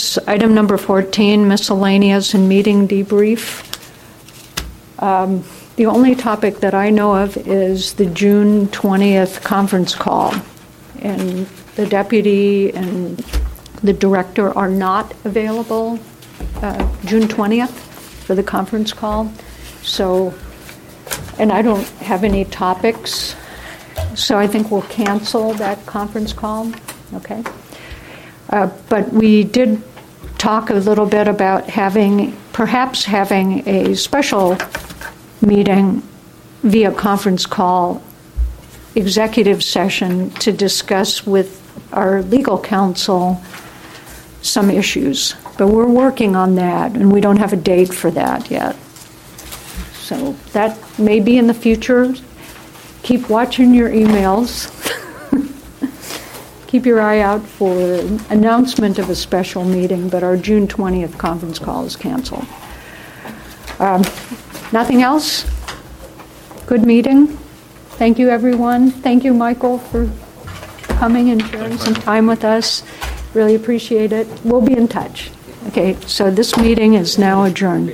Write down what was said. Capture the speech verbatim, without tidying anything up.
business. Item number fourteen, miscellaneous and meeting debrief. Um, the only topic that I know of is the June twentieth conference call. And the deputy and the director are not available uh, June twentieth for the conference call. So, and I don't have any topics, so I think we'll cancel that conference call, okay? Uh, but we did talk a little bit about having, perhaps having a special meeting via conference call, executive session to discuss with our legal counsel some issues. But we're working on that, and we don't have a date for that yet. So that may be in the future. Keep watching your emails. Keep your eye out for an announcement of a special meeting, but our June twentieth conference call is canceled. Um, nothing else? Good meeting. Thank you, everyone. Thank you, Michael, for coming and sharing some time with us. Really appreciate it. We'll be in touch. Okay, so this meeting is now adjourned.